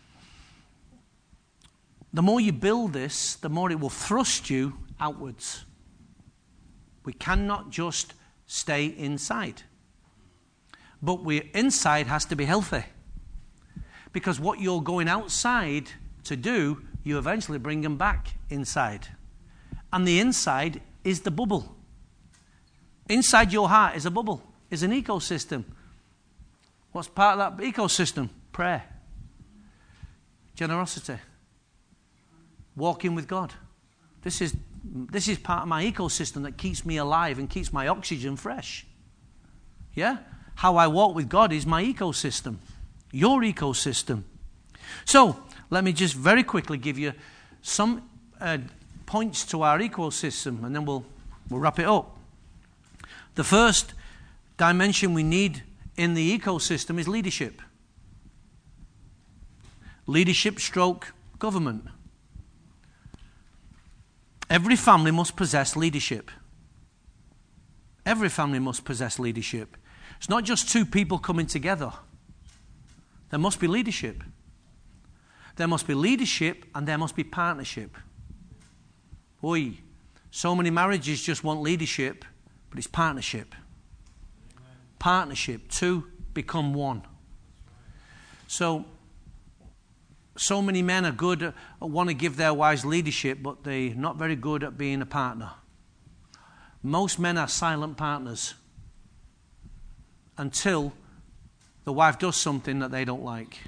the more you build this, the more it will thrust you outwards. We cannot just stay inside. But we inside has to be healthy. Because what you're going outside to do, you eventually bring them back inside. And the inside is the bubble. Inside your heart is a bubble, is an ecosystem. What's part of that ecosystem? Prayer. Generosity. Walking with God. This is This is part of my ecosystem that keeps me alive and keeps my oxygen fresh. Yeah? How I walk with God is my ecosystem. Your ecosystem. So, let me just very quickly give you some uh, points to our ecosystem and then we'll, we'll wrap it up. The first dimension we need in the ecosystem is leadership. Leadership stroke government. Every family must possess leadership. Every family must possess leadership. It's not just two people coming together. There must be leadership. There must be leadership and there must be partnership. Oi, so many marriages just want leadership, but it's partnership. Amen. Partnership. Two become one. So, So many men are good at want to give their wives leadership, but they're not very good at being a partner. Most men are silent partners until the wife does something that they don't like.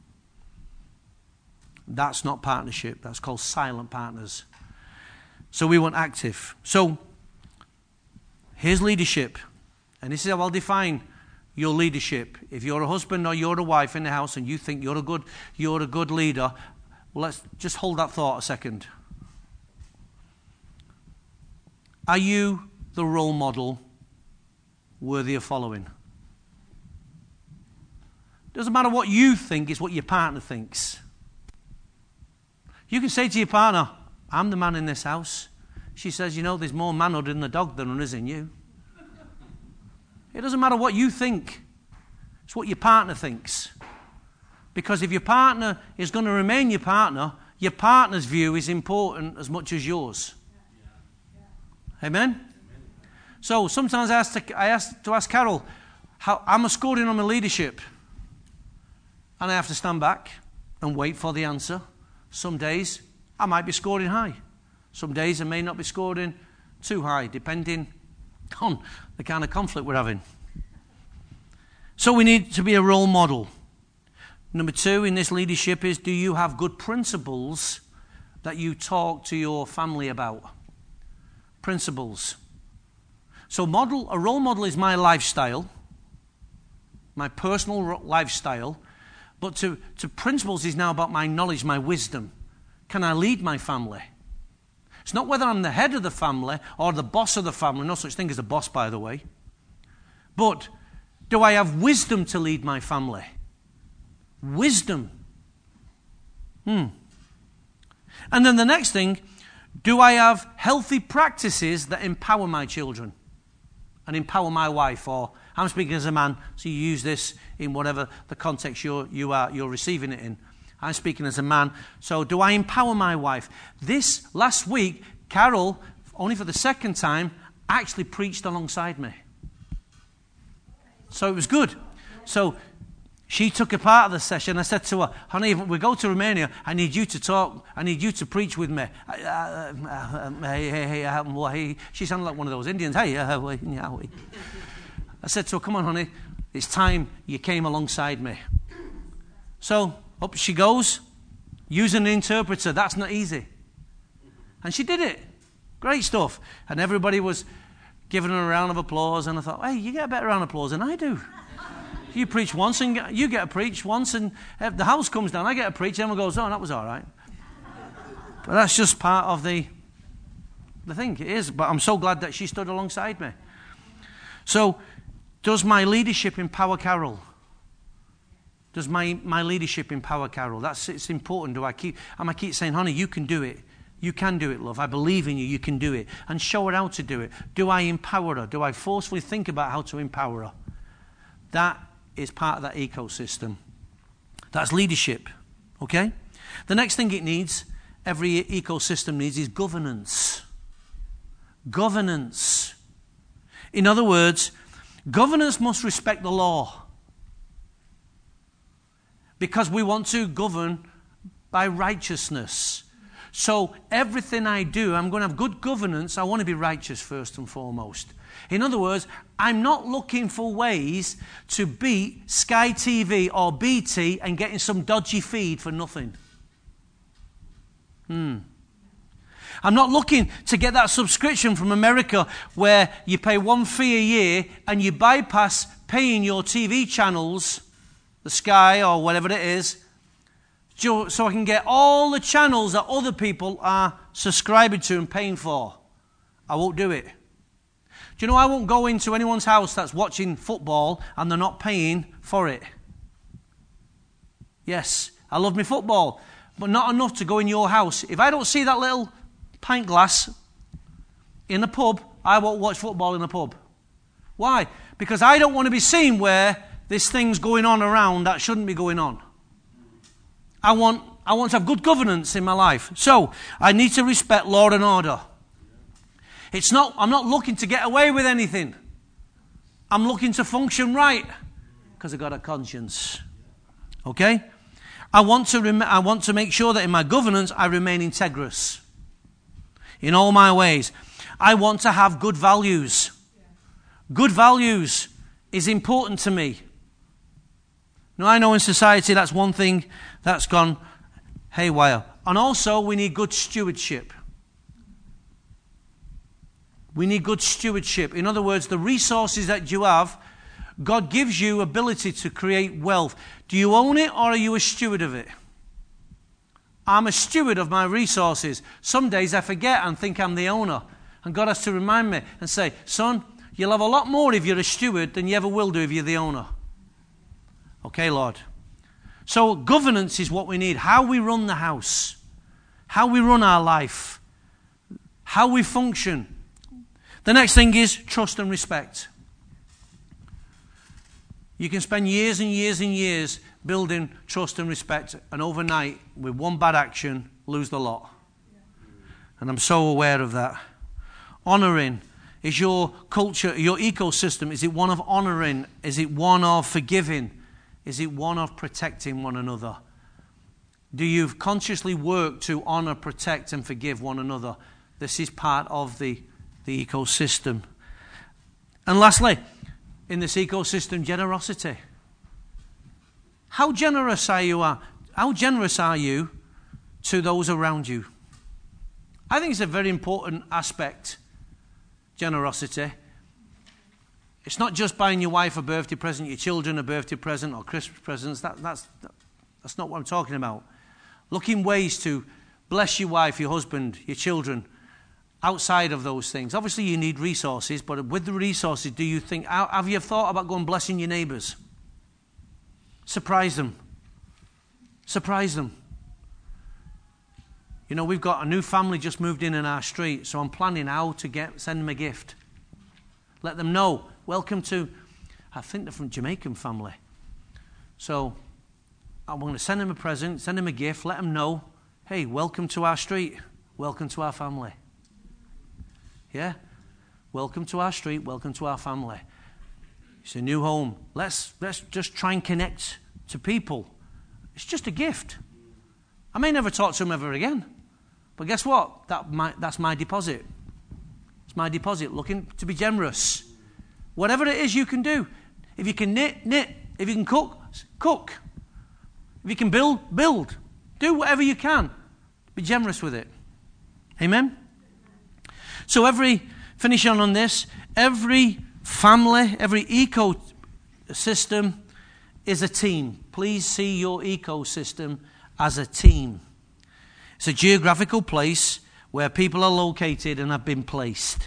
That's not partnership. That's called silent partners. So we want active. So here's leadership. And this is how I'll define your leadership. If you're a husband or you're a wife in the house and you think you're a good you're a good leader, well, let's just hold that thought a second. Are you the role model worthy of following? Doesn't matter what you think, it's what your partner thinks. You can say to your partner, I'm the man in this house. She says, you know, there's more manhood in the dog than there is in you. It doesn't matter what you think. It's what your partner thinks. Because if your partner is going to remain your partner, your partner's view is important as much as yours. Amen? So sometimes I ask to, I ask to ask Carol, how, am I scoring on my leadership? And I have to stand back and wait for the answer. Some days I might be scoring high. Some days I may not be scoring too high, depending on the kind of conflict we're having. So we need to be a role model. Number two in this leadership is, do you have good principles that you talk to your family about? Principles. So model, a role model is my lifestyle, my personal lifestyle, but to, to principles is now about my knowledge, my wisdom. Can I lead my family? It's not whether I'm the head of the family or the boss of the family, no such thing as a boss, by the way. But do I have wisdom to lead my family? Wisdom. Hmm. And then the next thing, do I have healthy practices that empower my children and empower my wife? Or I'm speaking as a man, so you use this in whatever the context you're, you are, you're receiving it in. I'm speaking as a man, so do I empower my wife? This last week, Carol, only for the second time, actually preached alongside me. So it was good. So she took a part of the session. I said to her, honey, if we go to Romania, I need you to talk. I need you to preach with me. Uh, uh, hey, hey, hey, uh, hey. She sounded like one of those Indians. Hey, uh, hey, yeah, hey. I said to her, come on, honey. It's time you came alongside me. So up she goes, using an interpreter. That's not easy. And she did it. Great stuff. And everybody was giving her a round of applause. And I thought, hey, you get a better round of applause than I do. You preach once, and get, you get a preach once, and if the house comes down, I get a preach, and everyone goes, oh, that was all right. But that's just part of the, the thing. It is. But I'm so glad that she stood alongside me. So, does my leadership empower Carol? Does my, my leadership empower Carol? That's it's important. Do I keep am I keep saying, honey, you can do it. You can do it, love. I believe in you. You can do it. And show her how to do it. Do I empower her? Do I forcefully think about how to empower her? That is part of that ecosystem. That's leadership. Okay? The next thing it needs, every ecosystem needs, is governance. Governance. In other words, governance must respect the law. Because we want to govern by righteousness. So everything I do, I'm going to have good governance. I want to be righteous first and foremost. In other words, I'm not looking for ways to beat Sky T V or B T and getting some dodgy feed for nothing. Hmm. I'm not looking to get that subscription from America where you pay one fee a year and you bypass paying your T V channels, the Sky or whatever it is, so I can get all the channels that other people are subscribing to and paying for. I won't do it. Do you know I won't go into anyone's house that's watching football and they're not paying for it? Yes, I love my football, but not enough to go in your house. If I don't see that little pint glass in a pub, I won't watch football in a pub. Why? Because I don't want to be seen where this thing's going on around that shouldn't be going on. I want, I want to have good governance in my life. So, I need to respect law and order. It's not, I'm not looking to get away with anything. I'm looking to function right because I've got a conscience. Okay? I want to rem- I want to make sure that in my governance I remain integrous in all my ways. I want to have good values. Good values is important to me. Now, I know in society that's one thing that's gone haywire. And also, we need good stewardship. We need good stewardship. In other words, the resources that you have, God gives you ability to create wealth. Do you own it or are you a steward of it? I'm a steward of my resources. Some days I forget and think I'm the owner. And God has to remind me and say, son, you'll have a lot more if you're a steward than you ever will do if you're the owner. Okay, Lord. So governance is what we need. How we run the house. How we run our life. How we function. The next thing is trust and respect. You can spend years and years and years building trust and respect, and overnight, with one bad action, lose the lot. And I'm so aware of that. Honoring. Is your culture, your ecosystem, is it one of honoring? Is it one of forgiving? Is it one of protecting one another? Do you consciously work to honor, protect, and forgive one another? This is part of the, the ecosystem. And lastly, in this ecosystem, generosity. How generous are you? Are, how generous are you to those around you? I think it's a very important aspect. Generosity. It's not just buying your wife a birthday present, your children a birthday present, or Christmas presents. That, that's, that, that's not what I'm talking about. Looking ways to bless your wife, your husband, your children, outside of those things. Obviously, you need resources, but with the resources, do you think, have you thought about going blessing your neighbours? Surprise them. Surprise them. You know, we've got a new family just moved in in our street, so I'm planning how to get send them a gift. Let them know, welcome to, I think they're from Jamaican family. So I'm going to send them a present, send them a gift, let them know, hey, welcome to our street, welcome to our family. Yeah? Welcome to our street, welcome to our family. It's a new home. Let's, let's just try and connect to people. It's just a gift. I may never talk to them ever again. But guess what? That my, that's my deposit. It's my deposit, looking to be generous. Whatever it is you can do. If you can knit, knit. If you can cook, cook. If you can build, build. Do whatever you can. Be generous with it. Amen? So every, finish on on this, every family, every ecosystem is a team. Please see your ecosystem as a team. It's a geographical place where people are located and have been placed.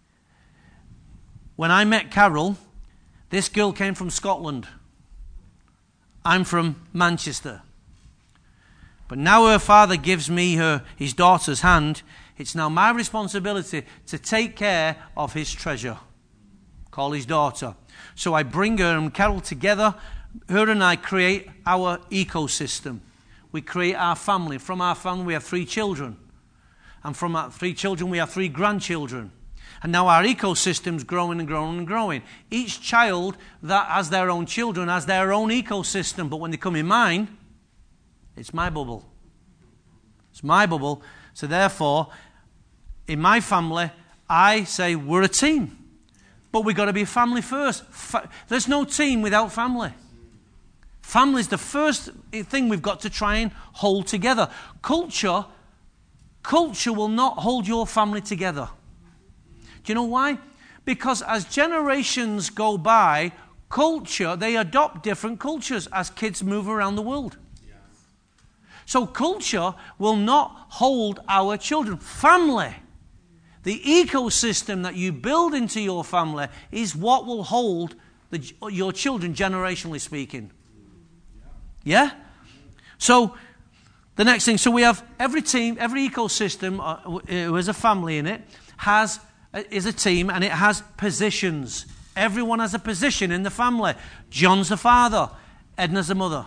When I met Carol, this girl came from Scotland. I'm from Manchester. But now her father gives me her his daughter's hand. It's now my responsibility to take care of his treasure. Call his daughter. So I bring her and Carol together. Her and I create our ecosystem. We create our family. From our family we have three children. And from our three children we have three grandchildren. And now our ecosystem's growing and growing and growing. Each child that has their own children has their own ecosystem. But when they come in mine, it's my bubble. It's my bubble. So therefore, in my family, I say we're a team. But we've got to be a family first. Fa- There's no team without family. Family is the first thing we've got to try and hold together. Culture, culture will not hold your family together. Do you know why? Because as generations go by, culture, they adopt different cultures as kids move around the world. Yes. So culture will not hold our children. Family, the ecosystem that you build into your family is what will hold the, your children, generationally speaking. Yeah? So, the next thing, so we have every team, every ecosystem uh, who has a family in it, has is a team, and it has positions. Everyone has a position in the family. John's the father, Edna's the mother.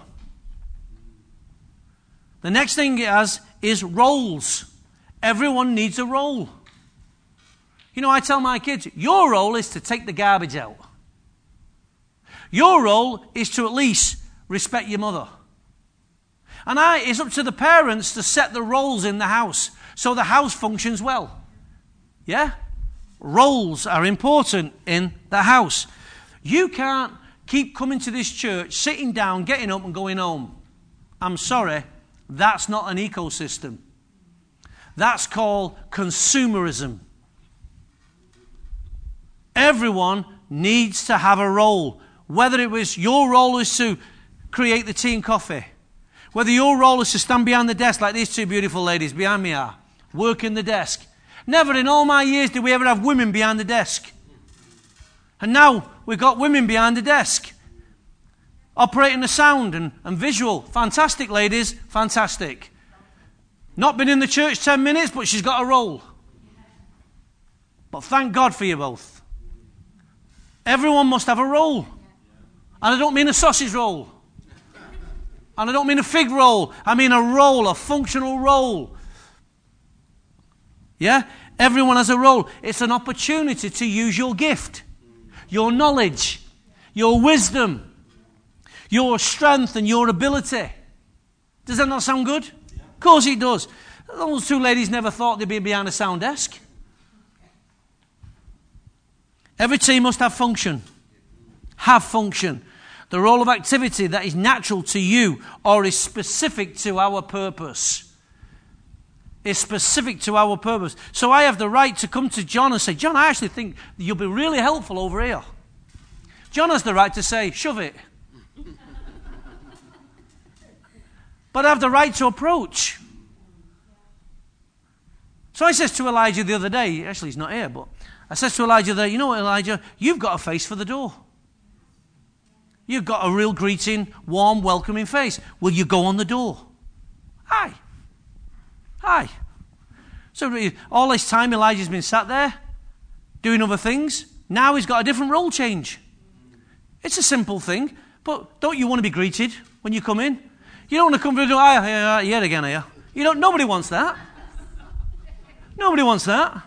The next thing it has is roles. Everyone needs a role. You know, I tell my kids, your role is to take the garbage out. Your role is to at least respect your mother. And I, it's up to the parents to set the roles in the house so the house functions well. Yeah? Roles are important in the house. You can't keep coming to this church, sitting down, getting up and going home. I'm sorry, that's not an ecosystem. That's called consumerism. Everyone needs to have a role. Whether it was your role is to create the tea and coffee. Whether your role is to stand behind the desk like these two beautiful ladies behind me are. Working the desk. Never in all my years did we ever have women behind the desk. And now we've got women behind the desk. Operating the sound and, and visual. Fantastic, ladies. Fantastic. Not been in the church ten minutes, but she's got a role. But thank God for you both. Everyone must have a role. And I don't mean a sausage roll. And I don't mean a fig roll. I mean a role, a functional role. Yeah? Everyone has a role. It's an opportunity to use your gift, your knowledge, your wisdom, your strength and your ability. Does that not sound good? Yeah. Of course it does. Those two ladies never thought they'd be behind a sound desk. Every team must have function. Have function. The role of activity that is natural to you or is specific to our purpose. Is specific to our purpose. So I have the right to come to John and say, John, I actually think you'll be really helpful over here. John has the right to say, shove it. But I have the right to approach. So I says to Elijah the other day, actually he's not here, but I says to Elijah there, you know what, Elijah, you've got a face for the door. You've got a real greeting, warm, welcoming face. Will you go on the door? Hi. Hi. So all this time Elijah's been sat there doing other things. Now he's got a different role change. It's a simple thing, but don't you want to be greeted when you come in? You don't want to come through the door, hi, yet again, are you? You don't, nobody wants that. Nobody wants that.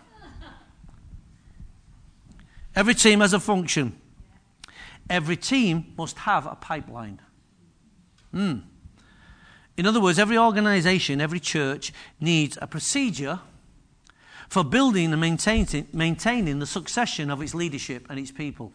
Every team has a function. Every team must have a pipeline. Mm. In other words, every organization, every church needs a procedure for building and maintaining, maintaining the succession of its leadership and its people.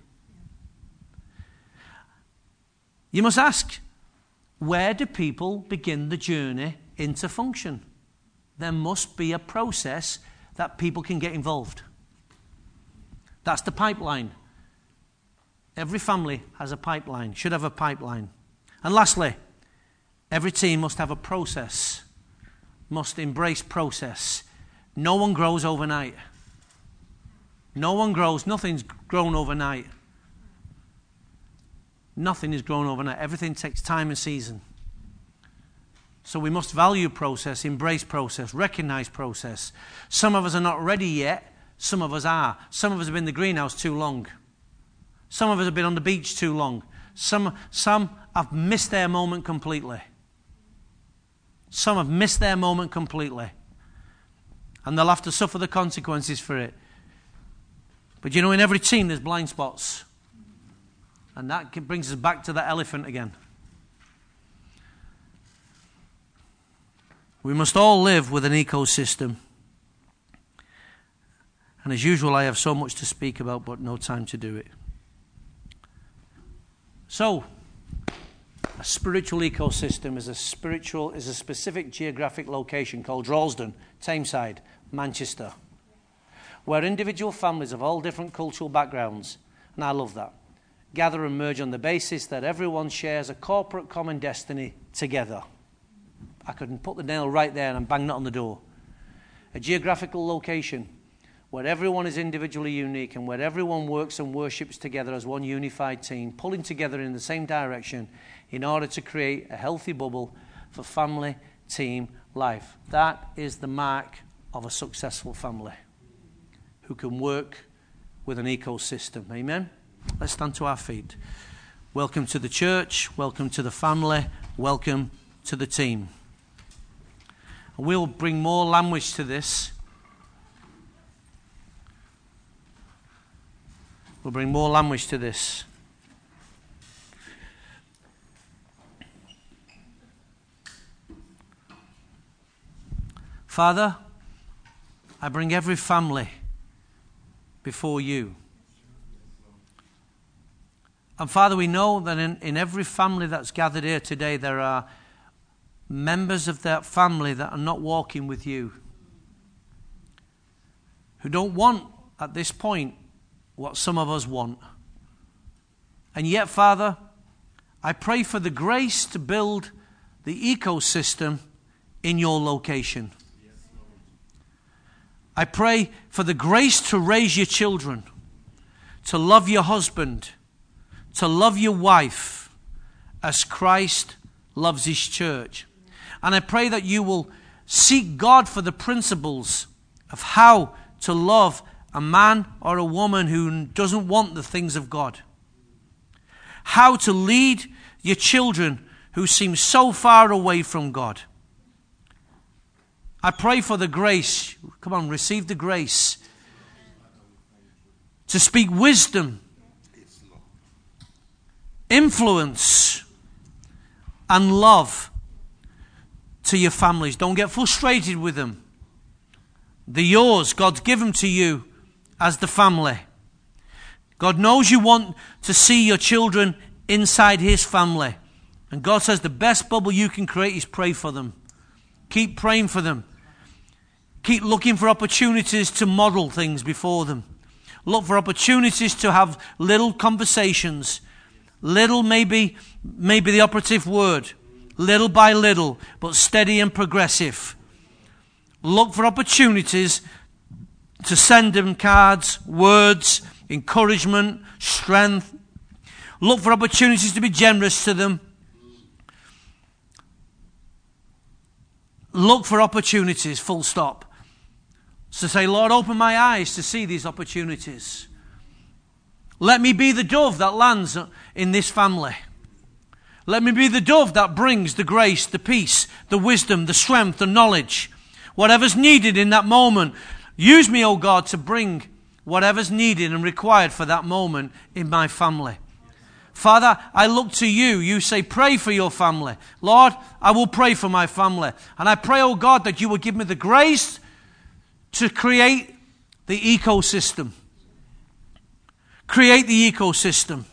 You must ask, where do people begin the journey into function? There must be a process that people can get involved. That's the pipeline. Every family has a pipeline, should have a pipeline. And lastly, every team must have a process, must embrace process. No one grows overnight. No one grows, nothing's grown overnight. Nothing is grown overnight. Everything takes time and season. So we must value process, embrace process, recognize process. Some of us are not ready yet. Some of us are. Some of us have been in the greenhouse too long. Some of us have been on the beach too long. Some, some have missed their moment completely. Some have missed their moment completely. And they'll have to suffer the consequences for it. But you know, in every team there's blind spots. And that brings us back to that elephant again. We must all live with an ecosystem. And as usual, I have so much to speak about, but no time to do it. So, a spiritual ecosystem is a spiritual is a specific geographic location called Droylsden, Tameside, Manchester, where individual families of all different cultural backgrounds, and I love that, gather and merge on the basis that everyone shares a corporate common destiny together. I couldn't put the nail right there and bang that on the door. A geographical location where everyone is individually unique and where everyone works and worships together as one unified team, pulling together in the same direction in order to create a healthy bubble for family, team, life. That is the mark of a successful family who can work with an ecosystem. Amen? Let's stand to our feet. Welcome to the church. Welcome to the family. Welcome to the team. And we'll bring more language to this. We'll bring more language to this. Father, I bring every family before you. And Father, we know that in, in every family that's gathered here today, there are members of that family that are not walking with you, who don't want at this point what some of us want. And yet, Father, I pray for the grace to build the ecosystem in your location. I pray for the grace to raise your children, to love your husband, to love your wife as Christ loves his church. And I pray that you will seek God for the principles of how to love a man or a woman who doesn't want the things of God. how to lead your children who seem so far away from God. I pray for the grace. Come on, receive the grace to speak wisdom, influence, and love to your families. Don't get frustrated with them. They're yours. God's given to you as the family. God knows you want to see your children inside His family. And God says the best bubble you can create is pray for them. Keep praying for them. Keep looking for opportunities to model things before them. Look for opportunities to have little conversations. Little maybe, maybe the operative word. Little by little, but steady and progressive. Look for opportunities to send them cards, words, encouragement, strength. Look for opportunities to be generous to them. Look for opportunities, full stop. So say, Lord, open my eyes to see these opportunities. Let me be the dove that lands in this family. Let me be the dove that brings the grace, the peace, the wisdom, the strength, the knowledge. Whatever's needed in that moment. Use me, oh God, to bring whatever's needed and required for that moment in my family. Father, I look to you. You say, pray for your family. Lord, I will pray for my family. And I pray, oh God, that you will give me the grace to create the ecosystem. Create the ecosystem.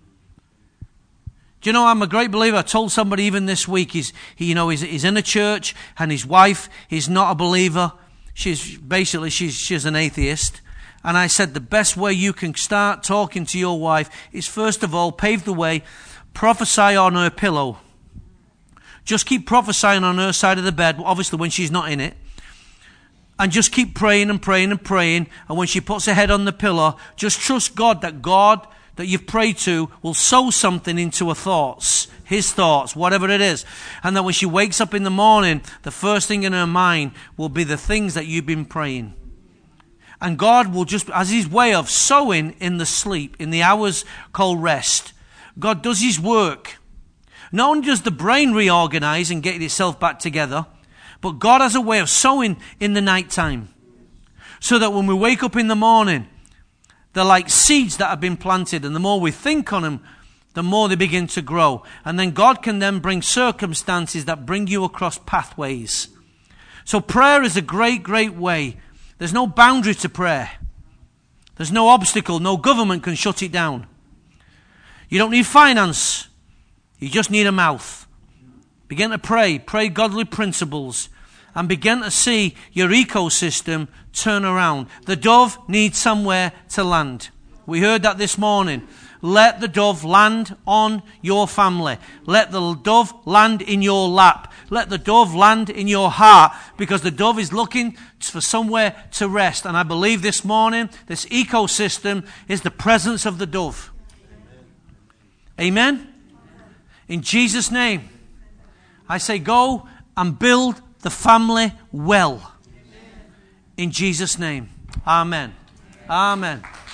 Do you know, I'm a great believer. I told somebody even this week, he's, he, you know, he's, he's in a church and his wife is not a believer. She's basically, she's, she's an atheist. And I said, the best way you can start talking to your wife is first of all, pave the way, prophesy on her pillow. Just keep prophesying on her side of the bed, obviously when she's not in it. And just keep praying and praying and praying. And when she puts her head on the pillow, just trust God that God that you've prayed to will sow something into her thoughts, His thoughts, whatever it is. And that when she wakes up in the morning, the first thing in her mind will be the things that you've been praying. And God will just, as His way of sowing in the sleep, in the hours called rest, God does His work. Not only does the brain reorganize and get itself back together, but God has a way of sowing in the night time. So that when we wake up in the morning, they're like seeds that have been planted. And the more we think on them, the more they begin to grow. And then God can then bring circumstances that bring you across pathways. So prayer is a great, great way. There's no boundary to prayer. There's no obstacle. No government can shut it down. You don't need finance. You just need a mouth. Begin to pray. Pray godly principles. And begin to see your ecosystem turn around. The dove needs somewhere to land. We heard that this morning. Let the dove land on your family. Let the dove land in your lap. Let the dove land in your heart, because the dove is looking for somewhere to rest. And I believe this morning, this ecosystem is the presence of the dove. Amen? Amen? In Jesus' name, I say go and build the family well. In Jesus' name. Amen. Amen.